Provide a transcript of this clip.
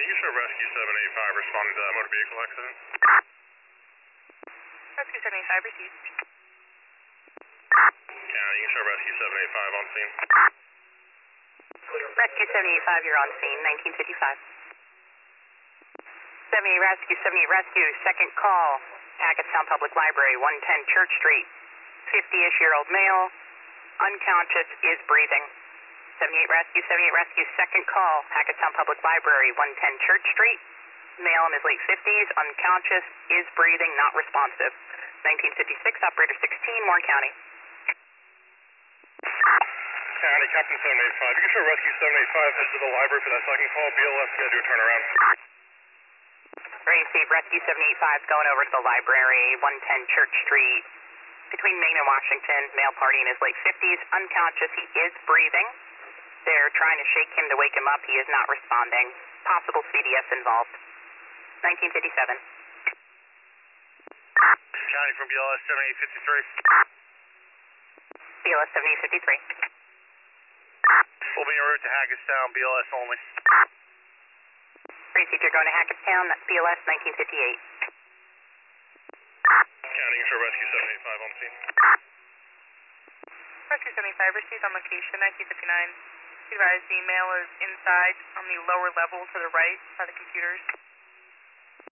you show Rescue 785 responding to that motor vehicle accident? Rescue 785 received. County, you show Rescue 785 on scene. Rescue 785, you're on scene, 1955. 78 Rescue, second call, Hackettstown Public Library, 110 Church Street. 50-ish-year-old male, unconscious, is breathing. 78 Rescue, second call, Hackettstown Public Library, 110 Church Street. Male in his late 50s, unconscious, is breathing, not responsive. 1956, operator 16, Warren County. County, Captain 785, you can show Rescue 785 head to the library for that second call. BLS got to do a turnaround. Receive Rescue 785 going over to the library, 110 Church Street. Between Maine and Washington, male party in his late 50s, unconscious, he is breathing. They're trying to shake him to wake him up. He is not responding. Possible CDS involved. 1957. County from BLS 7853. BLS 7853. We'll be en route to Hackettstown, BLS only. Receive, you're going to Hackettstown, BLS 1958. County, you show Rescue 785 on scene. Rescue 75 received on location, 1959. Advise the male is inside on the lower level to the right by the computers.